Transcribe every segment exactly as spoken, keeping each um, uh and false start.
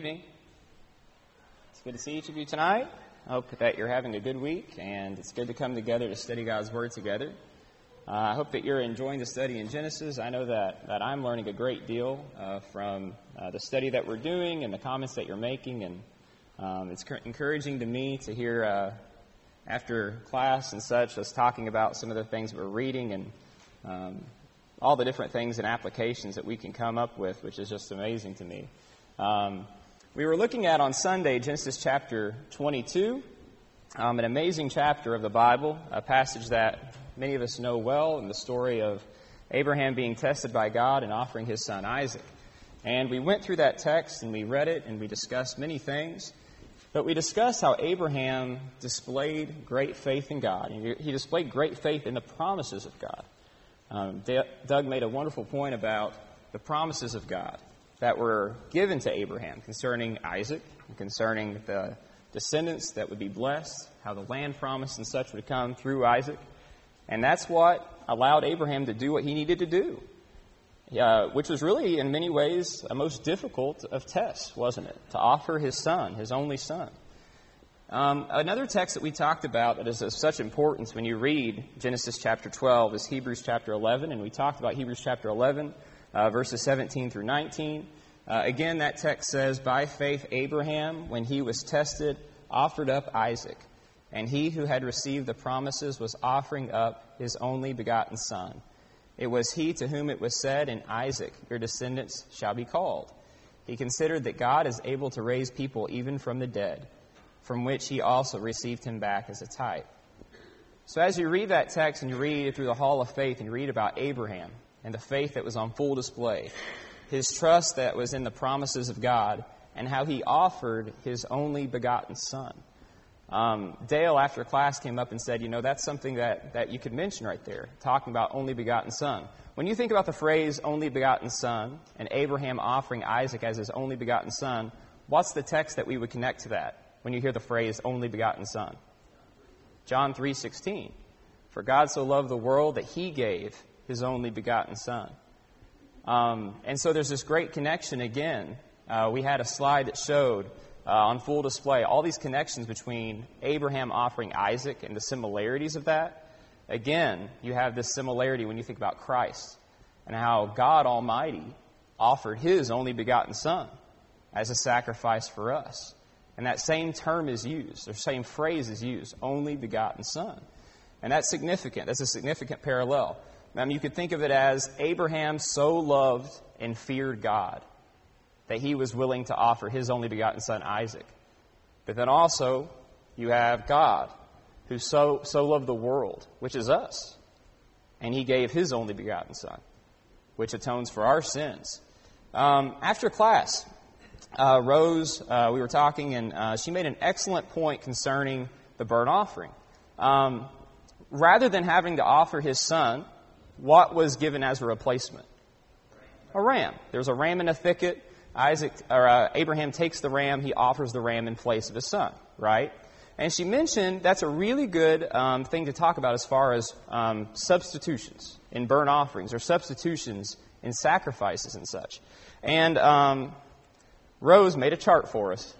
evening. It's good to see each of you tonight. I hope that you're having a good week, and it's good to come together to study God's Word together. Uh, I hope that you're enjoying the study in Genesis. I know that, that I'm learning a great deal uh, from uh, the study that we're doing and the comments that you're making, and um, it's c- encouraging to me to hear, uh, after class and such, us talking about some of the things we're reading and um, all the different things and applications that we can come up with, which is just amazing to me. Um, we were looking at on Sunday Genesis chapter twenty-two, um, an amazing chapter of the Bible, a passage that many of us know well, in the story of Abraham being tested by God and offering his son Isaac. And we went through that text and we read it and we discussed many things, but we discussed how Abraham displayed great faith in God. He displayed great faith in the promises of God. Um, Doug made a wonderful point about the promises of God that were given to Abraham concerning Isaac, and concerning the descendants that would be blessed, how the land promise and such would come through Isaac. And that's what allowed Abraham to do what he needed to do, uh, which was really, in many ways, a most difficult of tests, wasn't it? To offer his son, his only son. Um, another text that we talked about that is of such importance when you read Genesis chapter twelve is Hebrews chapter eleven, and we talked about Hebrews chapter eleven, uh, verses seventeen through nineteen. Uh, again, that text says, "By faith Abraham, when he was tested, offered up Isaac, and he who had received the promises was offering up his only begotten son. It was he to whom it was said, 'In Isaac your descendants shall be called.' He considered that God is able to raise people even from the dead, from which he also received him back as a type." So as you read that text and you read it through the hall of faith and you read about Abraham and the faith that was on full display, his trust that was in the promises of God, and how he offered his only begotten son. Um, Dale, after class, came up and said, you know, that's something that, that you could mention right there, talking about only begotten son. When you think about the phrase only begotten son and Abraham offering Isaac as his only begotten son, what's the text that we would connect to that when you hear the phrase only begotten son? John three sixteen. "For God so loved the world that he gave his only begotten son." Um, and so there's this great connection again. Uh, we had a slide that showed uh, on full display all these connections between Abraham offering Isaac and the similarities of that. Again, you have this similarity when you think about Christ and how God Almighty offered his only begotten son as a sacrifice for us. And that same term is used, the same phrase is used, only begotten son. And that's significant. That's a significant parallel. I mean, you could think of it as Abraham so loved and feared God that he was willing to offer his only begotten son, Isaac. But then also, you have God, who so, so loved the world, which is us. And he gave his only begotten son, which atones for our sins. Um, after class, uh, Rose, uh, we were talking, and uh, she made an excellent point concerning the burnt offering. Um, rather than having to offer his son, what was given as a replacement? A ram. There's a ram in a thicket. Isaac or uh, Abraham takes the ram. He offers the ram in place of his son, right? And she mentioned that's a really good um, thing to talk about as far as um, substitutions in burnt offerings or substitutions in sacrifices and such. And um, Rose made a chart for us.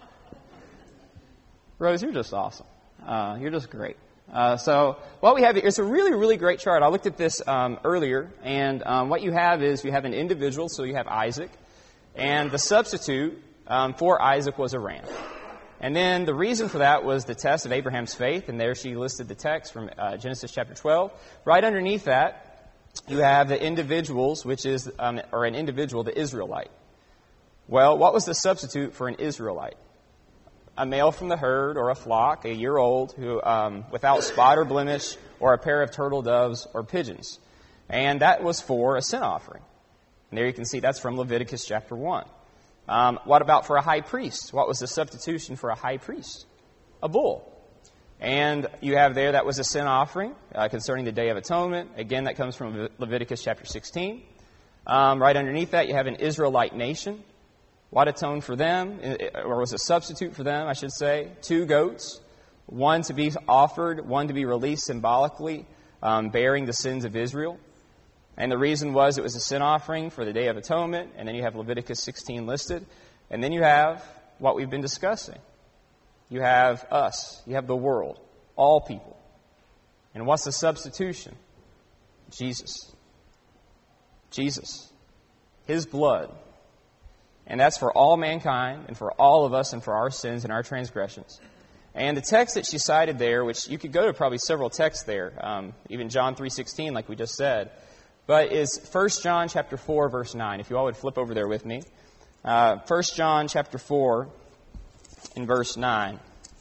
Rose, you're just awesome. Uh, you're just great. Uh, so what we have here is a really, really great chart. I looked at this um, earlier, and um, what you have is you have an individual, so you have Isaac, and the substitute um, for Isaac was a ram. And then the reason for that was the test of Abraham's faith, and there she listed the text from uh, Genesis chapter twelve. Right underneath that, you have the individuals, which is, um, or an individual, the Israelite. Well, what was the substitute for an Israelite? A male from the herd or a flock, a year old, who um, without spot or blemish, or a pair of turtle doves or pigeons. And that was for a sin offering. And there you can see that's from Leviticus chapter one. Um, what about for a high priest? What was the substitution for a high priest? A bull. And you have there that was a sin offering uh, concerning the Day of Atonement. Again, that comes from Leviticus chapter sixteen. Um, right underneath that, you have an Israelite nation. What atoned for them, or was a substitute for them, I should say? Two goats, one to be offered, one to be released symbolically, um, bearing the sins of Israel. And the reason was it was a sin offering for the Day of Atonement, and then you have Leviticus sixteen listed. And then you have what we've been discussing. You have us. You have the world. All people. And what's the substitution? Jesus. Jesus. His blood. And that's for all mankind and for all of us and for our sins and our transgressions. And the text that she cited there, which you could go to probably several texts there, um, even John three sixteen, like we just said, but is First John chapter four, verse nine. If you all would flip over there with me. Uh, First John chapter four in verse nine.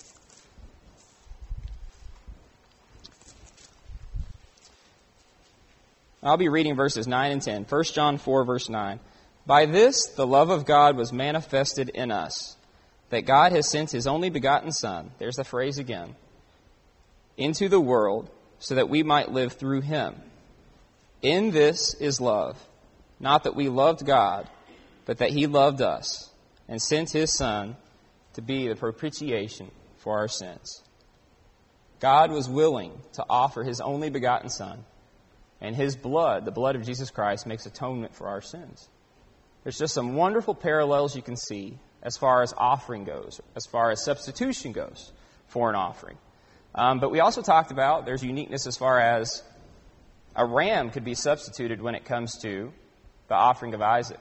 I'll be reading verses nine and ten. First John four, verse nine. By this the love of God was manifested in us, that God has sent His only begotten Son, there's the phrase again, into the world so that we might live through Him. In this is love, not that we loved God, but that He loved us and sent His Son to be the propitiation for our sins. God was willing to offer His only begotten Son, and His blood, the blood of Jesus Christ, makes atonement for our sins. There's just some wonderful parallels you can see as far as offering goes, as far as substitution goes for an offering. Um, but we also talked about there's uniqueness as far as a ram could be substituted when it comes to the offering of Isaac.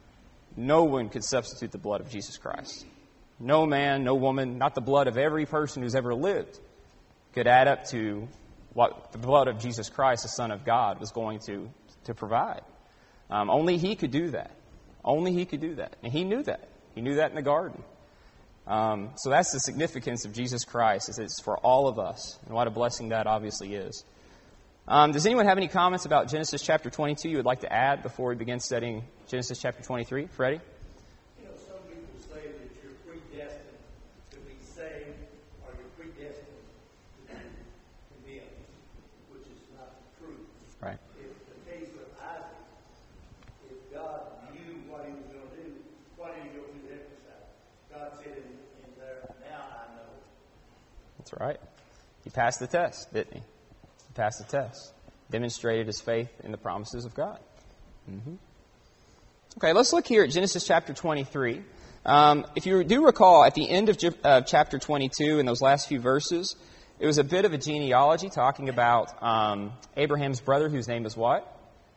No one could substitute the blood of Jesus Christ. No man, no woman, not the blood of every person who's ever lived could add up to what the blood of Jesus Christ, the Son of God, was going to, to provide. Um, only He could do that. Only He could do that. And He knew that. He knew that in the garden. Um, so that's the significance of Jesus Christ, is it's for all of us. And what a blessing that obviously is. Um, does anyone have any comments about Genesis chapter twenty-two you would like to add before we begin studying Genesis chapter twenty-three? Freddie? You know, some people say that you're predestined to be saved or you're predestined to be condemned, which is not the truth. Right. If the case with Isaac, if God knew what He was going to do, why did He go through the exercise? God said in, in there, now I know. That's right. He passed the test, didn't he? He passed the test. Demonstrated his faith in the promises of God. Mm-hmm. Okay, let's look here at Genesis chapter twenty-three. Um, if you do recall, at the end of uh, chapter twenty-two, in those last few verses, it was a bit of a genealogy talking about um, Abraham's brother, whose name is what?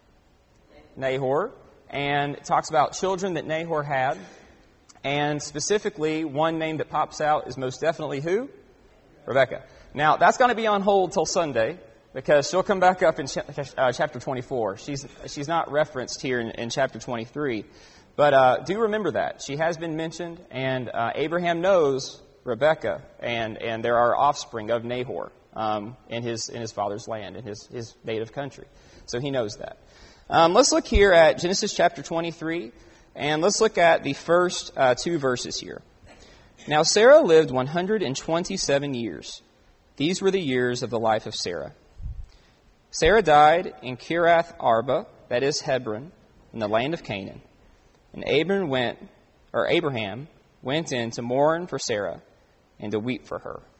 Nahor. And it talks about children that Nahor had. And specifically, one name that pops out is most definitely who? Rebekah. Now, that's going to be on hold till Sunday, because she'll come back up in ch- uh, chapter twenty-four. She's she's not referenced here in, in chapter twenty-three. But uh, do remember that. She has been mentioned, and uh, Abraham knows Rebekah, and, and there are offspring of Nahor um, in his in his father's land, in his, his native country. So he knows that. Um, let's look here at Genesis chapter twenty-three, and let's look at the first uh, two verses here. Now Sarah lived one hundred twenty-seven years. These were the years of the life of Sarah. Sarah died in Kiriath Arba, that is Hebron, in the land of Canaan. And Abraham went, or Abraham went in to mourn for Sarah and to weep for her.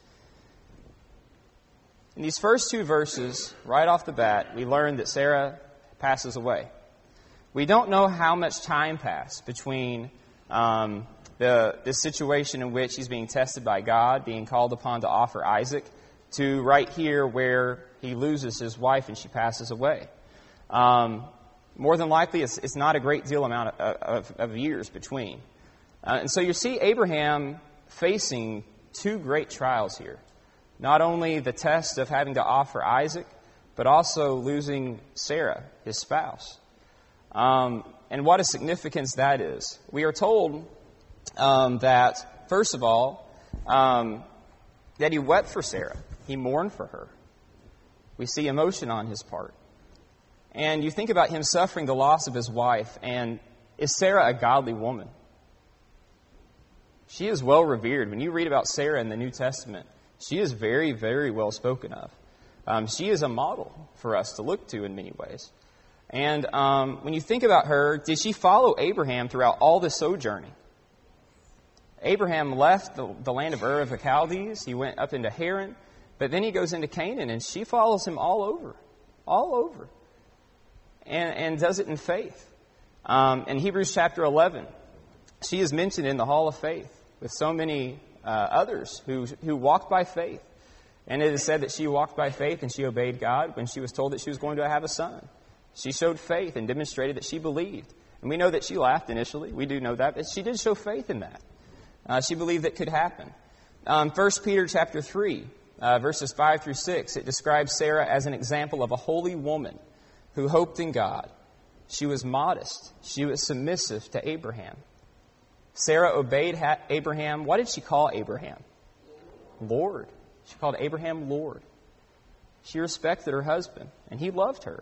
In these first two verses, right off the bat, we learn that Sarah passes away. We don't know how much time passed between um, the, the situation in which he's being tested by God, being called upon to offer Isaac, to right here where he loses his wife and she passes away. Um, more than likely, it's, it's not a great deal amount of, of, of years between. Uh, and so you see Abraham facing two great trials here. Not only the test of having to offer Isaac, but also losing Sarah, his spouse. Um, and what a significance that is. We are told um, that, first of all, um, that he wept for Sarah. He mourned for her. We see emotion on his part. And you think about him suffering the loss of his wife, and is Sarah a godly woman? She is well revered. When you read about Sarah in the New Testament, she is very, very well spoken of. Um, she is a model for us to look to in many ways. And um, when you think about her, did she follow Abraham throughout all this sojourning? Abraham left the, the land of Ur of the Chaldees. He went up into Haran. But then he goes into Canaan, and she follows him all over. All over. And, and does it in faith. Um, in Hebrews chapter eleven, she is mentioned in the Hall of Faith with so many uh, others who, who walked by faith. And it is said that she walked by faith and she obeyed God when she was told that she was going to have a son. She showed faith and demonstrated that she believed. And we know that she laughed initially. We do know that. But she did show faith in that. Uh, she believed that could happen. Um, First Peter chapter three, uh, verses five through six, it describes Sarah as an example of a holy woman who hoped in God. She was modest. She was submissive to Abraham. Sarah obeyed ha- Abraham. What did she call Abraham? Lord. She called Abraham Lord. She respected her husband, and he loved her.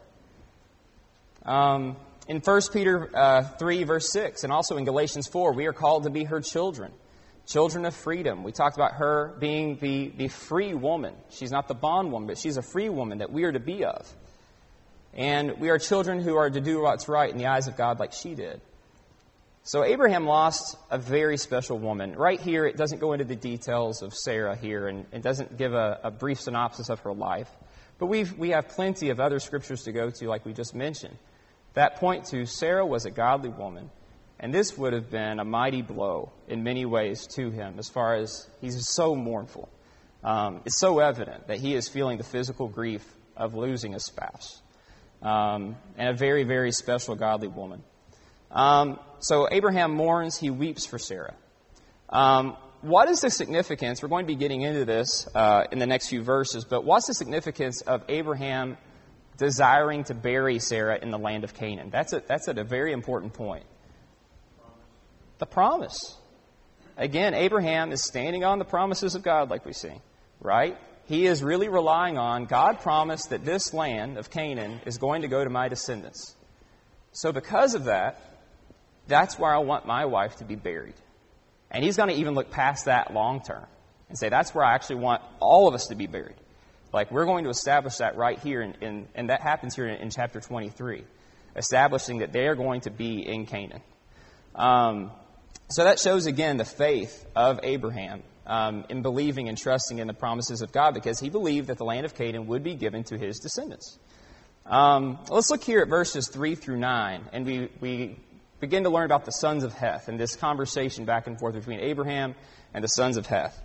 Um, in First Peter uh, three, verse six, and also in Galatians four, we are called to be her children, children of freedom. We talked about her being the, the free woman. She's not the bondwoman, but she's a free woman that we are to be of. And we are children who are to do what's right in the eyes of God like she did. So Abraham lost a very special woman. Right here, it doesn't go into the details of Sarah here, and it doesn't give a, a brief synopsis of her life. But we've, we have plenty of other scriptures to go to, like we just mentioned, that point to Sarah was a godly woman, and this would have been a mighty blow in many ways to him, as far as he's so mournful. Um, it's so evident that he is feeling the physical grief of losing a spouse, um, and a very, very special godly woman. Um, so Abraham mourns, he weeps for Sarah. Um, what is the significance? We're going to be getting into this uh, in the next few verses, but what's the significance of Abraham desiring to bury Sarah in the land of Canaan? That's a, that's at a very important point. The promise. Again, Abraham is standing on the promises of God, like we see, right? He is really relying on, God promised that this land of Canaan is going to go to my descendants. So because of that, that's where I want my wife to be buried. And he's going to even look past that long term and say, that's where I actually want all of us to be buried. Like, we're going to establish that right here, in, in, and that happens here in, in chapter twenty-three, establishing that they are going to be in Canaan. Um, so that shows, again, the faith of Abraham um, in believing and trusting in the promises of God, because he believed that the land of Canaan would be given to his descendants. Um, let's look here at verses three through nine, and we, we begin to learn about the sons of Heth and this conversation back and forth between Abraham and the sons of Heth.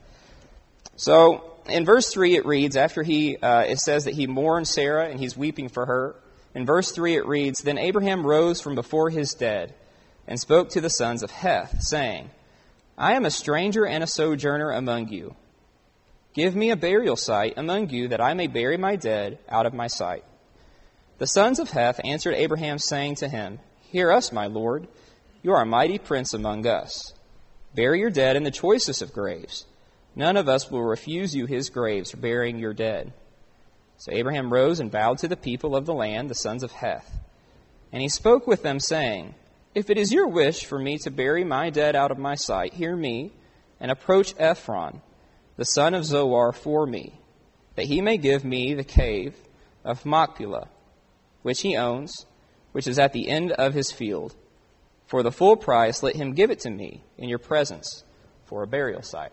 So, in verse three it reads, after he, uh, it says that he mourned Sarah and he's weeping for her. In verse three it reads, Then Abraham rose from before his dead and spoke to the sons of Heth, saying, I am a stranger and a sojourner among you. Give me a burial site among you, that I may bury my dead out of my sight. The sons of Heth answered Abraham, saying to him, Hear us, my lord. You are a mighty prince among us. Bury your dead in the choicest of graves. None of us will refuse you his graves for burying your dead. So Abraham rose and bowed to the people of the land, the sons of Heth. And he spoke with them, saying, If it is your wish for me to bury my dead out of my sight, hear me, and approach Ephron, the son of Zoar, for me, that he may give me the cave of Machpelah, which he owns, which is at the end of his field. For the full price, let him give it to me in your presence for a burial site.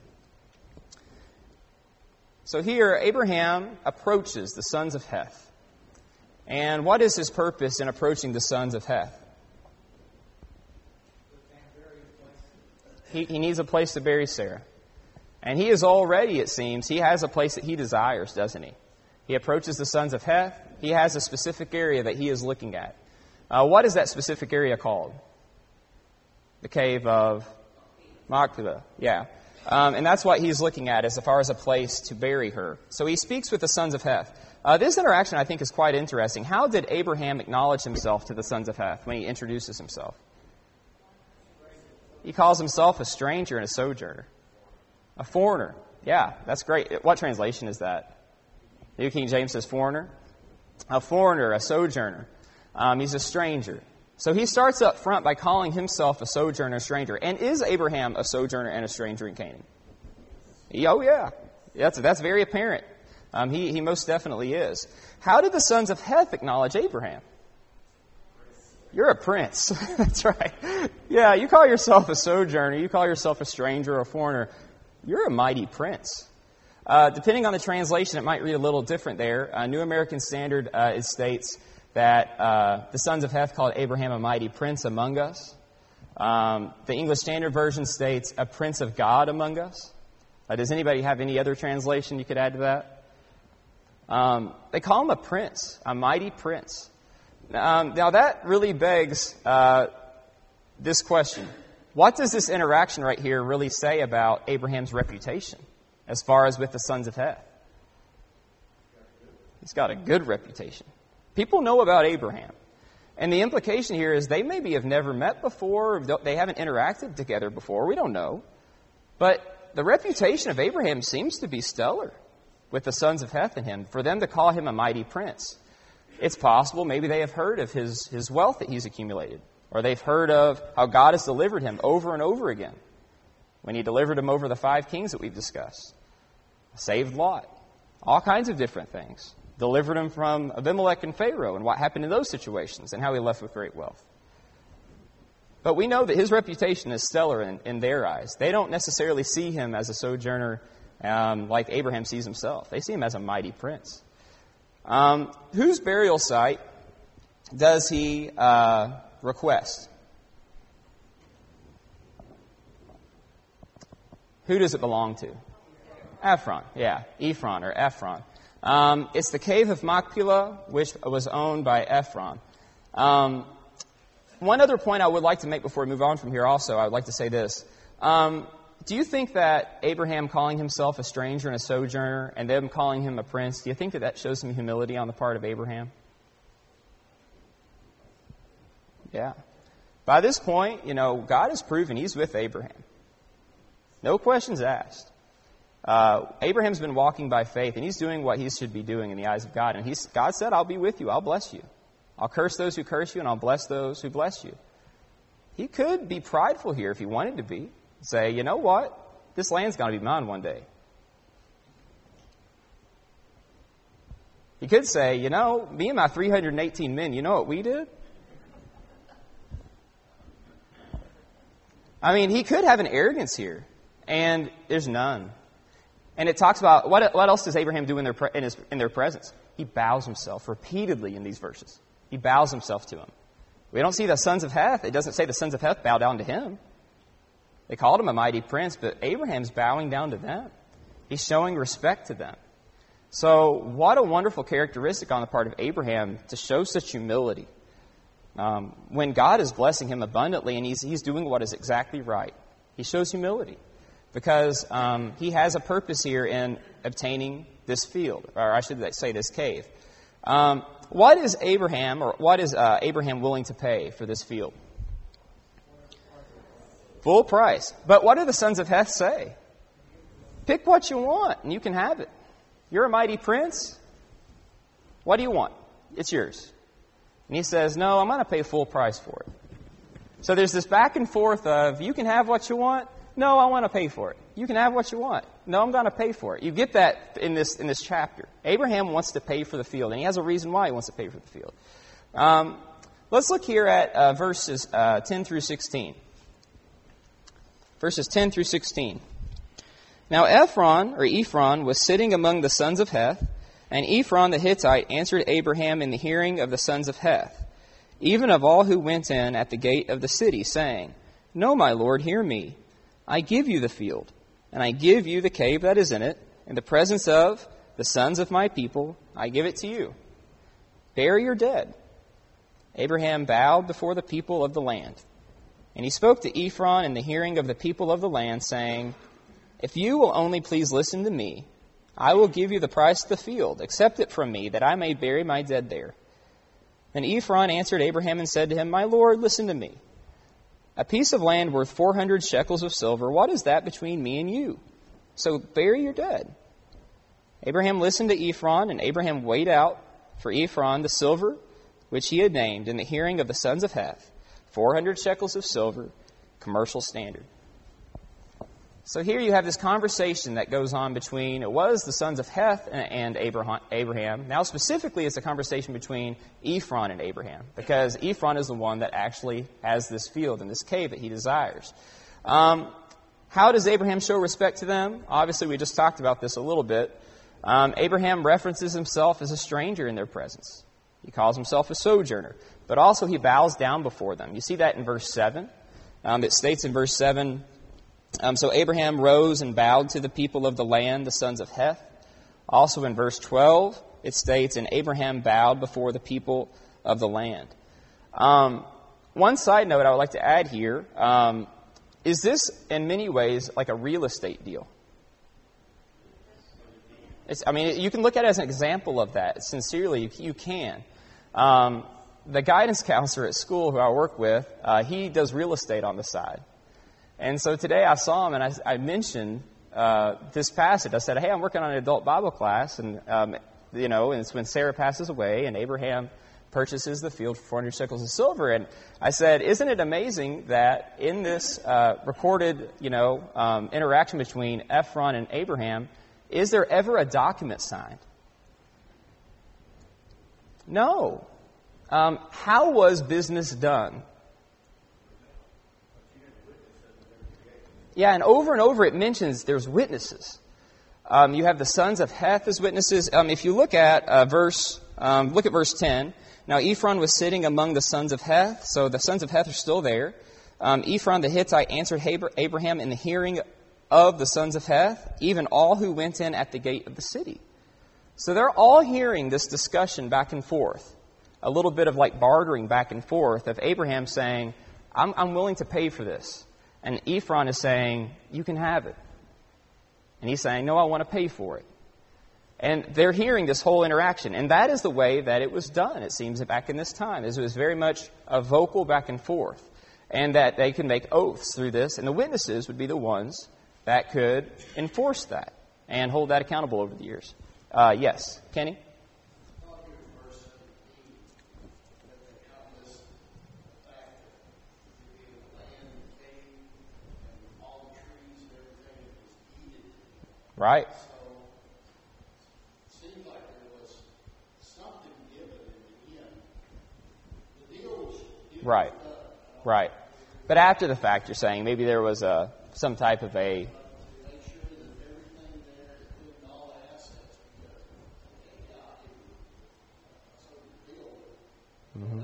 So here, Abraham approaches the sons of Heth. And what is his purpose in approaching the sons of Heth? He, he needs a place to bury Sarah. And he is already, it seems, he has a place that he desires, doesn't he? He approaches the sons of Heth. He has a specific area that he is looking at. Uh, what is that specific area called? The cave of Machpelah. Yeah. Um, and that's what he's looking at as far as a place to bury her. So he speaks with the sons of Heth. Uh, this interaction, I think, is quite interesting. How did Abraham acknowledge himself to the sons of Heth when he introduces himself? He calls himself a stranger and a sojourner. A foreigner. Yeah, that's great. What translation is that? New King James says foreigner. A foreigner, a sojourner. Um, he's a stranger. So he starts up front by calling himself a sojourner, a stranger. And is Abraham a sojourner and a stranger in Canaan? He, oh, yeah. That's, that's very apparent. Um, he, he most definitely is. How did the sons of Heth acknowledge Abraham? You're a prince. That's right. Yeah, you call yourself a sojourner. You call yourself a stranger or a foreigner. You're a mighty prince. Uh, depending on the translation, it might read a little different there. Uh, New American Standard, uh, it states that uh, the sons of Heth called Abraham a mighty prince among us. Um, the English Standard Version states, a prince of God among us. Uh, does anybody have any other translation you could add to that? Um, they call him a prince, a mighty prince. Um, now that really begs uh, this question. What does this interaction right here really say about Abraham's reputation as far as with the sons of Heth? He's got a good reputation. People know about Abraham. And the implication here is they maybe have never met before, or they haven't interacted together before. We don't know. But the reputation of Abraham seems to be stellar with the sons of Heth and him, for them to call him a mighty prince. It's possible maybe they have heard of his, his wealth that he's accumulated, or they've heard of how God has delivered him over and over again when he delivered him over the five kings that we've discussed. Saved Lot. All kinds of different things. Delivered him from Abimelech and Pharaoh and what happened in those situations and how he left with great wealth. But we know that his reputation is stellar in, in their eyes. They don't necessarily see him as a sojourner um, like Abraham sees himself. They see him as a mighty prince. Um, whose burial site does he uh, request? Who does it belong to? Ephron. Yeah, Ephron or Ephron. Um, it's the cave of Machpelah, which was owned by Ephron. Um, one other point I would like to make before we move on from here also, I would like to say this. Um, do you think that Abraham calling himself a stranger and a sojourner and them calling him a prince, do you think that that shows some humility on the part of Abraham? Yeah. By this point, you know, God has proven he's with Abraham. No questions asked. Uh, Abraham's been walking by faith, and he's doing what he should be doing in the eyes of God. And he's, God said, I'll be with you. I'll bless you. I'll curse those who curse you, and I'll bless those who bless you. He could be prideful here if he wanted to be. Say, you know what? This land's going to be mine one day. He could say, you know, me and my three hundred eighteen men, you know what we did? I mean, he could have an arrogance here, and there's none. And it talks about, what, what else does Abraham do in their, in, his, in their presence? He bows himself repeatedly in these verses. He bows himself to him. We don't see the sons of Heth. It doesn't say the sons of Heth bow down to him. They called him a mighty prince, but Abraham's bowing down to them. He's showing respect to them. So what a wonderful characteristic on the part of Abraham to show such humility. Um, when God is blessing him abundantly and he's, he's doing what is exactly right, he shows humility. Because um, he has a purpose here in obtaining this field, or I should say this cave. Um, what is Abraham, or what is uh, Abraham willing to pay for this field? Full price. But what do the sons of Heth say? Pick what you want, and you can have it. You're a mighty prince. What do you want? It's yours. And he says, no, I'm going to pay full price for it. So there's this back and forth of, you can have what you want. No, I want to pay for it. You can have what you want. No, I'm going to pay for it. You get that in this in this chapter. Abraham wants to pay for the field, and he has a reason why he wants to pay for the field. Um, let's look here at uh, verses uh, ten through sixteen. Verses ten through sixteen. Now Ephron, or Ephron, was sitting among the sons of Heth, and Ephron the Hittite answered Abraham in the hearing of the sons of Heth, even of all who went in at the gate of the city, saying, No, my lord, hear me. I give you the field, and I give you the cave that is in it, in the presence of the sons of my people, I give it to you. Bury your dead. Abraham bowed before the people of the land. And he spoke to Ephron in the hearing of the people of the land, saying, If you will only please listen to me, I will give you the price of the field. Accept it from me, that I may bury my dead there. Then Ephron answered Abraham and said to him, My lord, listen to me. A piece of land worth four hundred shekels of silver, what is that between me and you? So bury your dead. Abraham listened to Ephron, and Abraham weighed out for Ephron the silver which he had named in the hearing of the sons of Heth, four hundred shekels of silver, commercial standard. So here you have this conversation that goes on between, it was the sons of Heth and Abraham. Now specifically it's a conversation between Ephron and Abraham, because Ephron is the one that actually has this field and this cave that he desires. Um, how does Abraham show respect to them? Obviously we just talked about this a little bit. Um, Abraham references himself as a stranger in their presence. He calls himself a sojourner, but also he bows down before them. You see that in verse seven. Um, it states in verse seven, um, so Abraham rose and bowed to the people of the land, the sons of Heth. Also in verse twelve, it states, and Abraham bowed before the people of the land. Um, one side note I would like to add here, um, is this in many ways like a real estate deal? It's, I mean, you can look at it as an example of that. Sincerely, you, you can. Um, the guidance counselor at school who I work with, uh, he does real estate on the side. And so today I saw him and I, I mentioned uh, this passage. I said, hey, I'm working on an adult Bible class, and, um, you know, and it's when Sarah passes away and Abraham purchases the field for four hundred shekels of silver. And I said, isn't it amazing that in this uh, recorded, you know, um, interaction between Ephron and Abraham, is there ever a document signed? No. Um, how was business done? Yeah, and over and over it mentions there's witnesses. Um, you have the sons of Heth as witnesses. Um, if you look at uh, verse, um, look at verse ten. Now Ephron was sitting among the sons of Heth, so the sons of Heth are still there. Um, Ephron the Hittite answered Abraham in the hearing of the sons of Heth, even all who went in at the gate of the city. So they're all hearing this discussion back and forth, a little bit of like bartering back and forth of Abraham saying, I'm, I'm willing to pay for this. And Ephron is saying, you can have it. And he's saying, no, I want to pay for it. And they're hearing this whole interaction. And that is the way that it was done, it seems, back in this time. It was very much a vocal back and forth. And that they could make oaths through this. And the witnesses would be the ones that could enforce that and hold that accountable over the years. Uh, yes, Kenny? Right. So it seemed like there was something given in the end. The deal was, deal right. was done. Right. But after the fact, you're saying maybe there was a some type of a. Mm-hmm.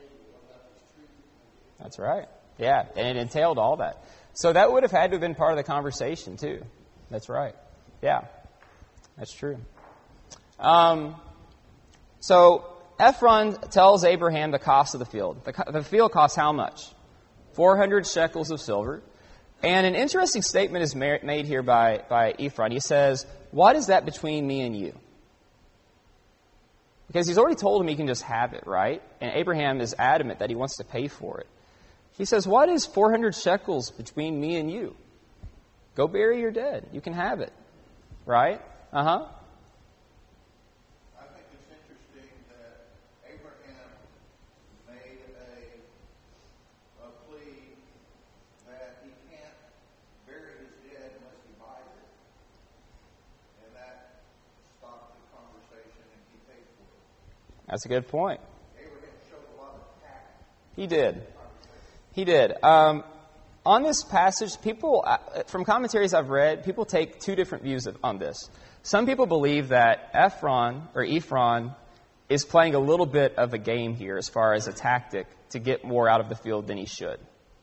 That's right. Yeah, and it entailed all that. So that would have had to have been part of the conversation too. That's right. Yeah, that's true. Um, so Ephron tells Abraham the cost of the field. The, the field costs how much? four hundred shekels of silver. And an interesting statement is made here by, by Ephron. He says, what is that between me and you? Because he's already told him he can just have it, right? And Abraham is adamant that he wants to pay for it. He says, what is four hundred shekels between me and you? Go bury your dead. You can have it. Right? Uh-huh. I think it's interesting that Abraham made a, a plea that he can't bury his dead unless he buys it. And that stopped the conversation and he paid for it. That's a good point. Abraham showed a lot of tact. He did. He did. Um, on this passage, people, from commentaries I've read, people take two different views of, on this. Some people believe that Ephron, or Ephron, is playing a little bit of a game here as far as a tactic to get more out of the field than he should.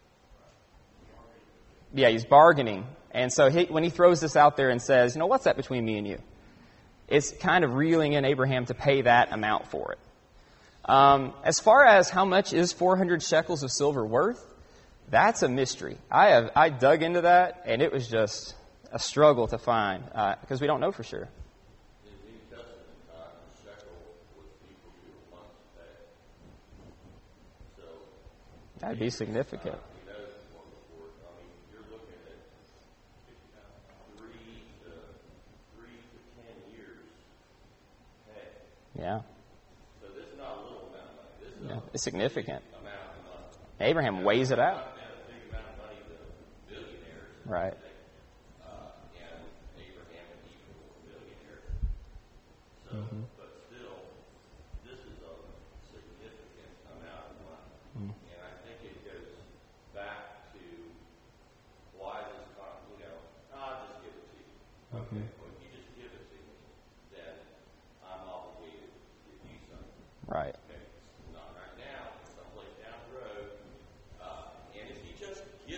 Yeah, he's bargaining. And so he, when he throws this out there and says, you know, what's that between me and you? It's kind of reeling in Abraham to pay that amount for it. Um, as far as how much is four hundred shekels of silver worth, that's a mystery. I have I dug into that, and it was just a struggle to find uh, because we don't know for sure. In the New Testament time, a shekel was equal to a month's pay. So That'd be significant. You know, one before, I mean, you're looking at three to three to ten years pay. Yeah. So this is not a little amount of money. This is Yeah, a it's significant. big amount of money. Abraham weighs it out. Not a big amount of money to billionaires. Right. Uh, and Abraham and Eve were billionaires. So, Mm-hmm. but still, this is a significant amount of money. Mm. And I think it goes back to why this, con- you know, I'll just give it to you. Okay, Mm-hmm. well, if you just give it to me, then I'm obligated to give you something. Right. Okay, not right now, someplace down the road. Uh, and if he just gives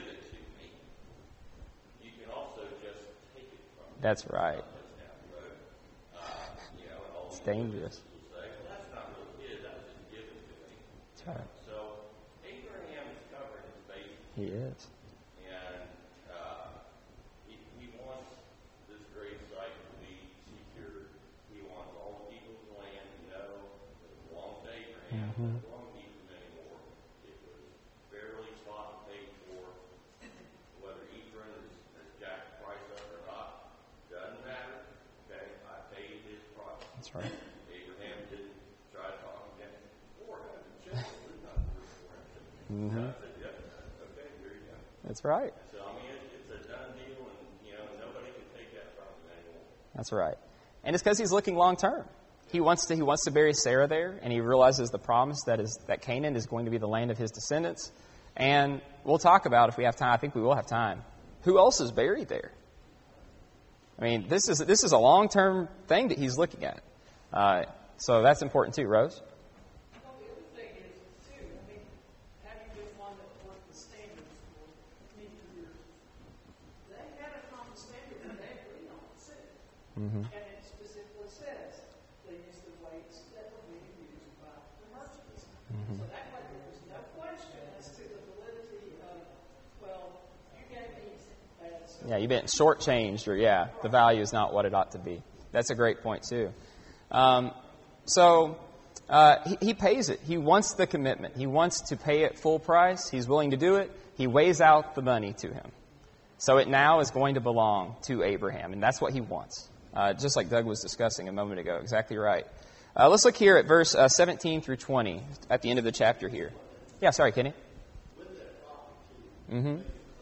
That's right. down the road. Uh, you know, and all It's these dangerous. people say, well, that's not really his, that was just given to me. That's right. So Abraham is covering his bases. He is. And uh, he, he wants this grave site to be secure. He wants all the people of the land to know that it belongs to Abraham. Mhm. It doesn't belong to him anymore. It was fairly sought and paid for. Whether Ephraim has, has jacked the price up or not, doesn't matter. Okay, I paid his price. That's right. Abraham didn't try to talk him down. four hundred shekels is not worth four hundred shekels. Mhm. I said, yeah, okay, here you go. That's right. So, I mean, it, it's a done deal, and, you know, nobody can take that from him anymore. That's right. And it's because he's looking long term. He wants to he wants to bury Sarah there, and he realizes the promise that is that Canaan is going to be the land of his descendants. And we'll talk about, if we have time, I think we will have time, who else is buried there. I mean, this is this is a long term thing that he's looking at. Uh, so that's important too, Rose. Well, the other thing is, too, I mean, having been one that worked the standards for many years, they had a common standard that they agreed on, too. Mm-hmm. And it specifically says they used the weights that were being used by the merchants. So that way there was no question as to the validity of, well, you gave me that. So Yeah, you've been shortchanged, or yeah, the value is not what it ought to be. That's a great point too. Um, so uh, he, he pays it. He wants the commitment. He wants to pay it full price. He's willing to do it. He weighs out the money to him. So it now is going to belong to Abraham, and that's what he wants. Uh, just like Doug was discussing a moment ago. Exactly right. Uh, let's look here at verse uh, seventeen through twenty at the end of the chapter here. Yeah, sorry, Kenny. Mm-hmm.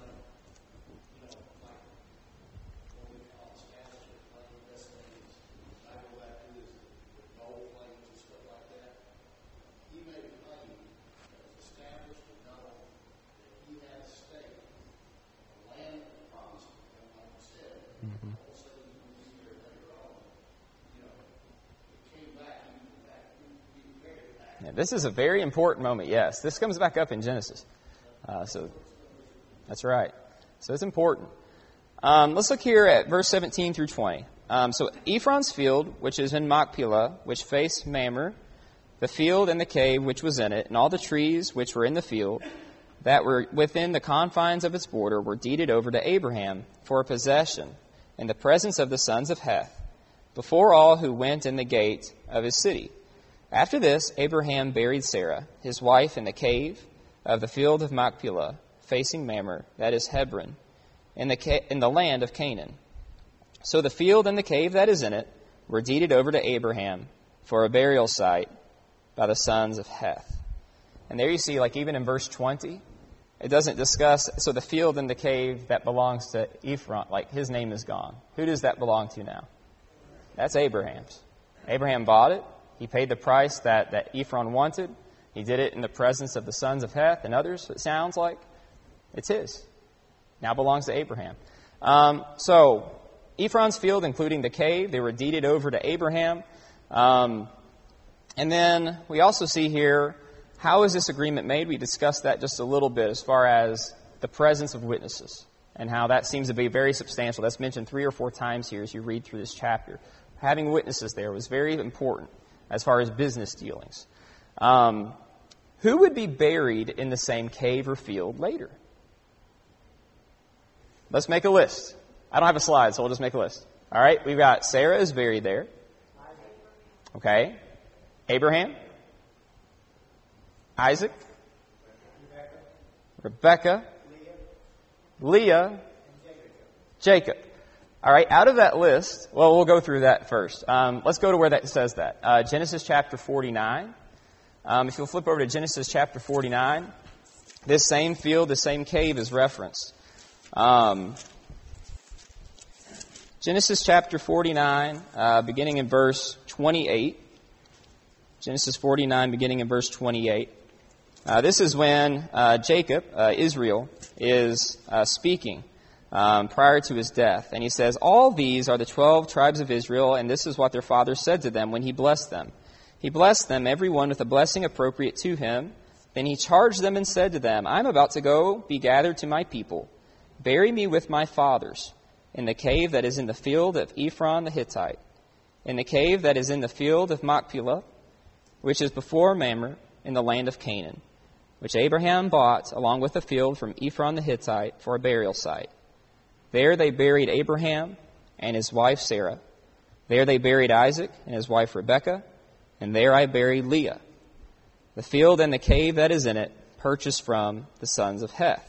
Yeah, this is a very important moment, yes. This comes back up in Genesis. Uh, so that's right. So it's important. Um, let's look here at verse seventeen through twenty. Um, so Ephron's field, which is in Machpelah, which faced Mamre, the field and the cave which was in it, and all the trees which were in the field, that were within the confines of its border, were deeded over to Abraham for a possession in the presence of the sons of Heth, before all who went in the gate of his city. After this, Abraham buried Sarah, his wife, in the cave of the field of Machpelah, facing Mamre, that is Hebron, in the ca- in the land of Canaan. So the field and the cave that is in it were deeded over to Abraham for a burial site by the sons of Heth. And there you see, like even in verse twenty, it doesn't discuss, so the field and the cave that belongs to Ephron, like his name is gone. Who does that belong to now? That's Abraham's. Abraham bought it. He paid the price that, that Ephron wanted. He did it in the presence of the sons of Heth and others, it sounds like. It's his. Now belongs to Abraham. Um, so, Ephron's field, including the cave, they were deeded over to Abraham. Um, and then we also see here, how is this agreement made? We discussed that just a little bit as far as the presence of witnesses and how that seems to be very substantial. That's mentioned three or four times here as you read through this chapter. Having witnesses there was very important as far as business dealings. Um, who would be buried in the same cave or field later? Let's make a list. I don't have a slide, so we'll just make a list. All right, we've got Sarah is buried there. Okay. Abraham. Isaac. Rebecca. Leah. Jacob. All right, out of that list, well, we'll go through that first. Um, let's go to where that says that. Uh, Genesis chapter forty-nine. Um, if you'll flip over to Genesis chapter forty-nine, this same field, the same cave is referenced. Um, Genesis chapter forty-nine, uh, beginning in verse twenty-eight. Genesis forty-nine, beginning in verse twenty-eight. Uh, this is when uh, Jacob, uh, Israel, is uh, speaking. Um, prior to his death. And he says, all these are the twelve tribes of Israel, and this is what their father said to them when he blessed them. He blessed them, every one with a blessing appropriate to him. Then he charged them and said to them, I am about to go be gathered to my people. Bury me with my fathers. in the cave that is in the field of Ephron the Hittite, in the cave that is in the field of Machpelah, which is before Mamre, in the land of Canaan, which Abraham bought along with the field from Ephron the Hittite for a burial site. There they buried Abraham and his wife Sarah. There they buried Isaac and his wife Rebekah, and there I buried Leah. The field and the cave that is in it, purchased from the sons of Heth.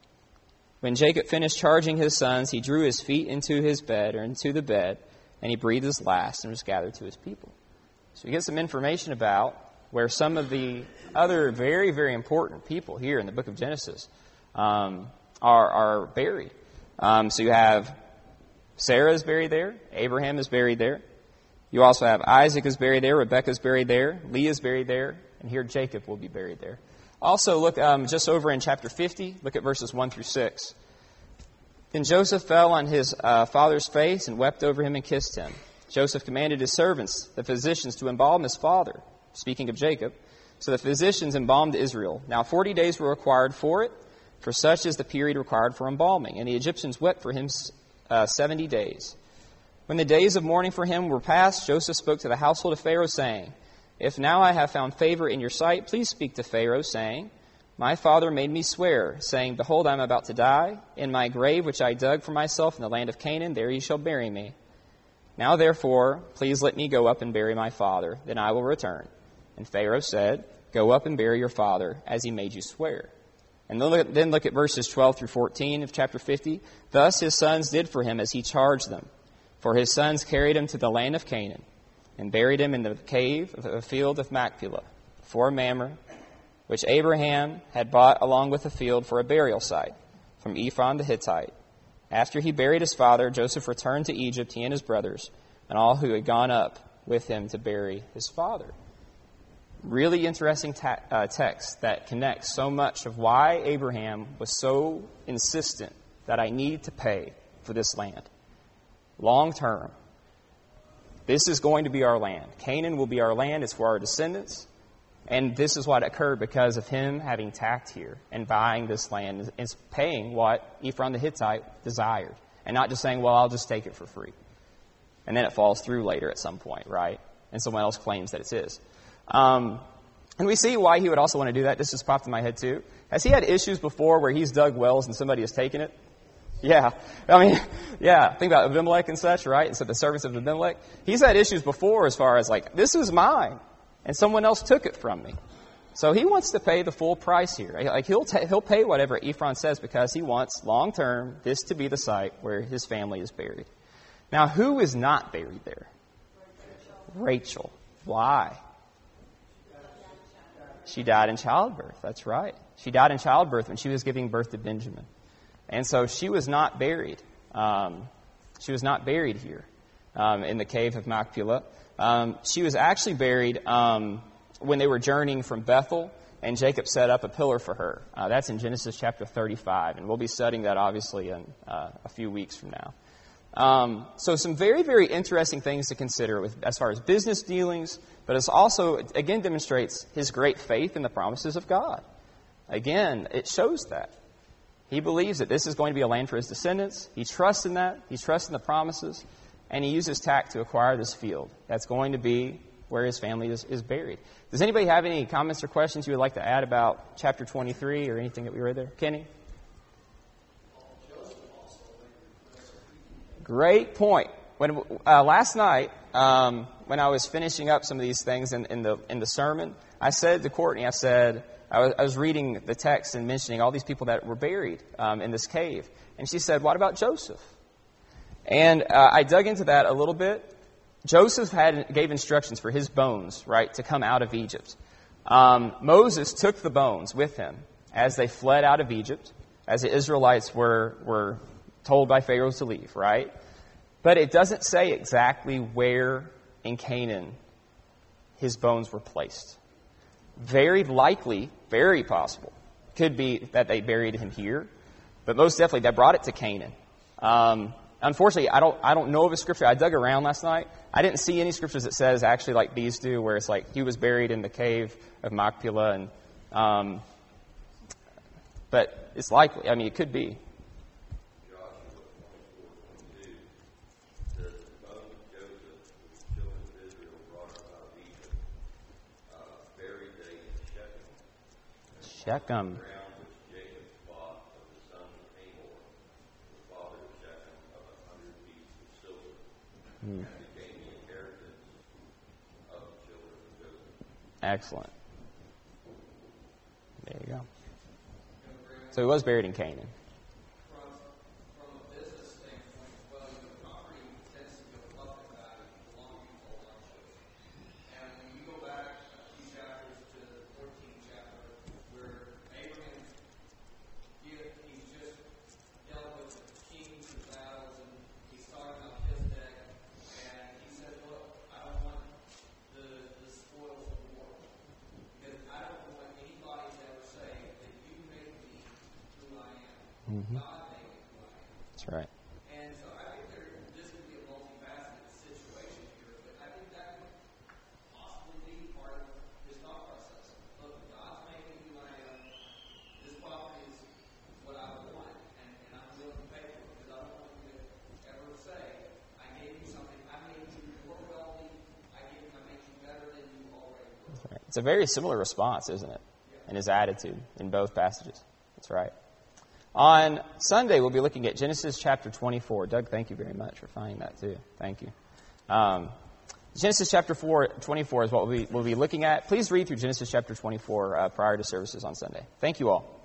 When Jacob finished charging his sons, he drew his feet into his bed, or into the bed, and he breathed his last and was gathered to his people. So we get some information about where some of the other very, very important people here in the book of Genesis um, are, are buried. Um, so you have Sarah is buried there. Abraham is buried there. You also have Isaac is buried there. Rebekah is buried there. Leah is buried there. And here Jacob will be buried there. Also, look um, just over in chapter fifty, look at verses one through six. Then Joseph fell on his uh, father's face and wept over him and kissed him. Joseph commanded his servants, the physicians, to embalm his father, speaking of Jacob. So the physicians embalmed Israel. Now forty days were required for it, for such is the period required for embalming. And the Egyptians wept for him uh, seventy days. When the days of mourning for him were past, Joseph spoke to the household of Pharaoh, saying, If now I have found favor in your sight, please speak to Pharaoh, saying, My father made me swear, saying, Behold, I am about to die. In my grave, which I dug for myself in the land of Canaan, there ye shall bury me. Now therefore, please let me go up and bury my father, then I will return. And Pharaoh said, Go up and bury your father, as he made you swear. And then look at, then look at verses twelve through fourteen of chapter fifty. Thus his sons did for him as he charged them. For his sons carried him to the land of Canaan, and buried him in the cave of the field of Machpelah, before Mamre, which Abraham had bought along with the field for a burial site, from Ephron the Hittite. After he buried his father, Joseph returned to Egypt, he and his brothers, and all who had gone up with him to bury his father. Really interesting ta- uh, text that connects so much of why Abraham was so insistent that I need to pay for this land. Long term. This is going to be our land. Canaan will be our land. It's for our descendants. And this is what occurred because of him having tacked here and buying this land and paying what Ephron the Hittite desired. And not just saying, well, I'll just take it for free. And then it falls through later at some point, right? And someone else claims that it's his. Um, and we see why he would also want to do that. This just popped in my head too. Has he had issues before where he's dug wells and somebody has taken it? Yeah. I mean, yeah. Think about Abimelech and such, right? And so the servants of Abimelech. He's had issues before as far as like, this is mine. And someone else took it from me. So he wants to pay the full price here. Like he'll ta- he'll pay whatever Ephron says because he wants long term this to be the site where his family is buried. Now, who is not buried there? Rachel. Rachel. Why? She died in childbirth. That's right. She died in childbirth when she was giving birth to Benjamin. And so she was not buried. Um, she was not buried here um, in the cave of Machpelah. Um, she was actually buried um, when they were journeying from Bethel, and Jacob set up a pillar for her. Uh, that's in Genesis chapter thirty-five, and we'll be studying that obviously in uh, a few weeks from now. Um, so some very, very interesting things to consider with, as far as business dealings, but it also, again, demonstrates his great faith in the promises of God. Again, it shows that. He believes that this is going to be a land for his descendants. He trusts in that. He trusts in the promises. And he uses tact to acquire this field. That's going to be where his family is, is buried. Does anybody have any comments or questions you would like to add about chapter twenty-three or anything that we read there? Kenny? Great point. When uh, last night, um, when I was finishing up some of these things in, in the in the sermon, I said to Courtney, I said, I was, I was reading the text and mentioning all these people that were buried um, in this cave. And she said, what about Joseph? And uh, I dug into that a little bit. Joseph had gave instructions for his bones, right, to come out of Egypt. Um, Moses took the bones with him as they fled out of Egypt, as the Israelites were were told by Pharaoh to leave, right? But it doesn't say exactly where in Canaan his bones were placed. Very likely, very possible, could be that they buried him here, but most definitely they brought it to Canaan. Um, unfortunately, I don't I don't know of a scripture. I dug around last night. I didn't see any scriptures that says actually like these do, where it's like he was buried in the cave of Machpelah, and um, but it's likely. I mean, it could be. Shechem. ground which Jacob bought of the sons of Hamor, the father of Shechem, of a hundred pieces of silver, Hmm. and became the inheritance of the children of Joseph. Excellent. There you go. So he was buried in Canaan. From, from a business standpoint, well, you know, property tends to go up in value long before ownership. And when you go back a few chapters to the fourteenth chapter, where Abraham, he, he's just dealt with the kings and battles, and he's talking about Melchizedek, and he said, look, I don't want the, the spoils of war, because I don't want anybody to ever say that you made me who I am. Mm-hmm. God made me who I am. That's right. And so I think there, this could be a multifaceted situation here, but I think that could possibly be part of his thought process. Look, God's making who I am. This property is what I want, and, and I'm willing to pay for it, because I don't want you to ever say, I gave you something, I made you more wealthy, I gave I made you better than you already were. That's right. It's a very similar response, isn't it? In his attitude in both passages. That's right. On Sunday, we'll be looking at Genesis chapter twenty-four. Doug, thank you very much for finding that too. Thank you. Um, Genesis chapter four, twenty-four is what we'll be, we'll be looking at. Please read through Genesis chapter twenty-four uh, prior to services on Sunday. Thank you all.